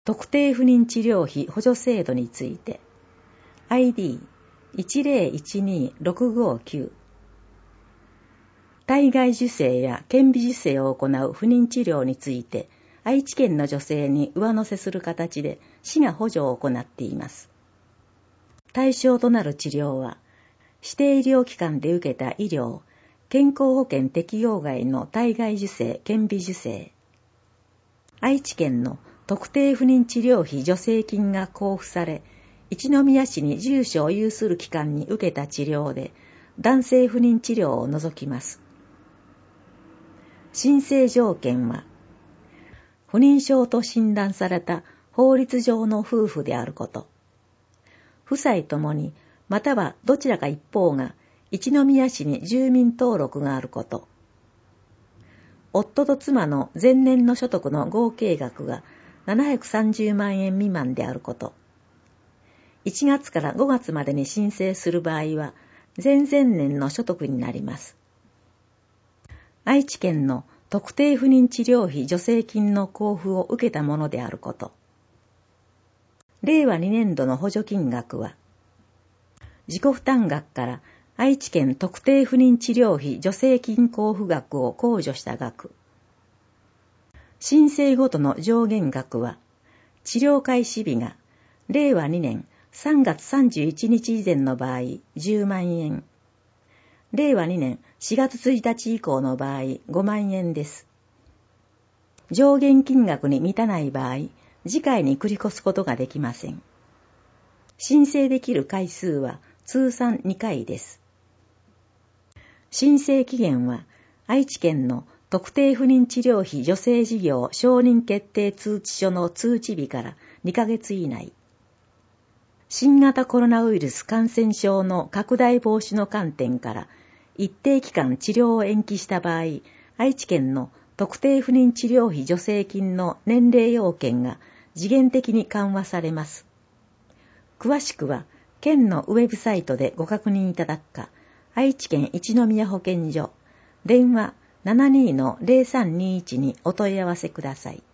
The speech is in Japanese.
特定不妊治療費補助制度について ID1012-659 体外受精や顕微授精を行う不妊治療について愛知県の女性に上乗せする形で市が補助を行っています。対象となる治療は指定医療機関で受けた医療、健康保険適用外の体外受精、顕微授精。愛知県の特定不妊治療費助成金が交付され、一宮市に住所を有する機関に受けた治療で、男性不妊治療を除きます。申請条件は、不妊症と診断された法律上の夫婦であること。夫妻ともに、またはどちらか一方が、一宮市に住民登録があること。夫と妻の前年の所得の合計額が730万円未満であること。1月から5月までに申請する場合は、前々年の所得になります。愛知県の特定不妊治療費助成金の交付を受けたものであること。令和2年度の補助金額は、自己負担額から愛知県特定不妊治療費助成金交付額を控除した額。申請ごとの上限額は、治療開始日が令和2年3月31日以前の場合10万円。令和2年4月1日以降の場合5万円です。上限金額に満たない場合、次回に繰り越すことができません。申請できる回数は通算2回です。申請期限は愛知県の特定不妊治療費助成事業承認決定通知書の通知日から2ヶ月以内。新型コロナウイルス感染症の拡大防止の観点から一定期間治療を延期した場合、愛知県の特定不妊治療費助成金の年齢要件が時限的に緩和されます。詳しくは県のウェブサイトでご確認いただくか、愛知県一宮保健所、電話 72-0321 にお問い合わせください。